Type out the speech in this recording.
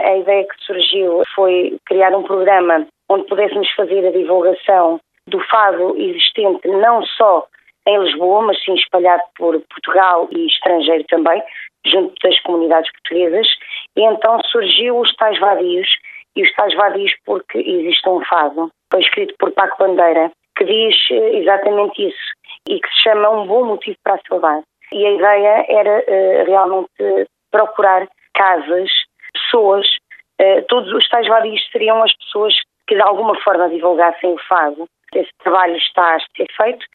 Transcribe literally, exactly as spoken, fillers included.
a ideia que surgiu foi criar um programa onde pudéssemos fazer a divulgação do fado existente não só em Lisboa, mas sim espalhado por Portugal e estrangeiro também, junto das comunidades portuguesas. E então surgiu os Tais Vadios, e os Tais Vadios porque existe um fado, foi escrito por Paco Bandeira, que diz exatamente isso, e que se chama Um Bom Motivo para a Saudade. E a ideia era uh, realmente procurar casas, pessoas, uh, todos os Tais Vadios seriam as pessoas que de alguma forma divulgassem o fado. Esse trabalho está a ser feito